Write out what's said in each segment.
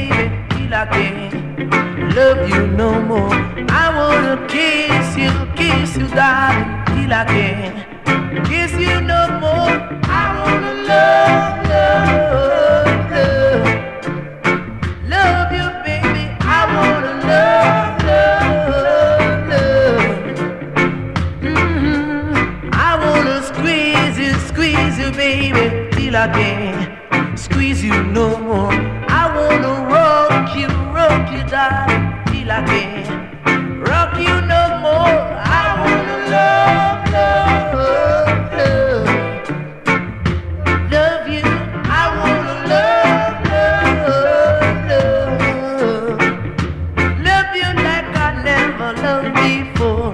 baby, till I can't love you no more. I wanna kiss you, darling, till I can't kiss you no more. I wanna love you, baby. I wanna love. I wanna squeeze you, baby, till I can't squeeze you no more. I wanna rock you, darling, till I can't rock you no more. I wanna love you. I wanna love you like I never loved before.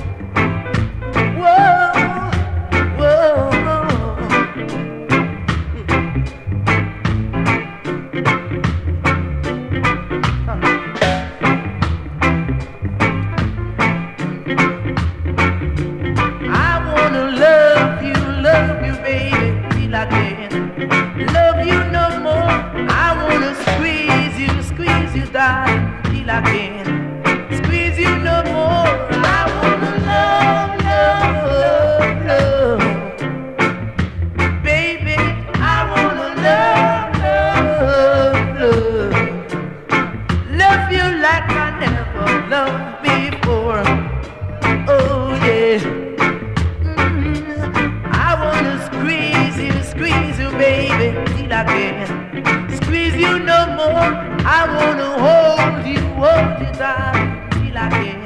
Till I can't squeeze you no more. I wanna love, baby. I wanna love you like I never loved before. Oh yeah. I wanna squeeze you, baby, till I can't squeeze you no more. I wanna hold you down till I can't.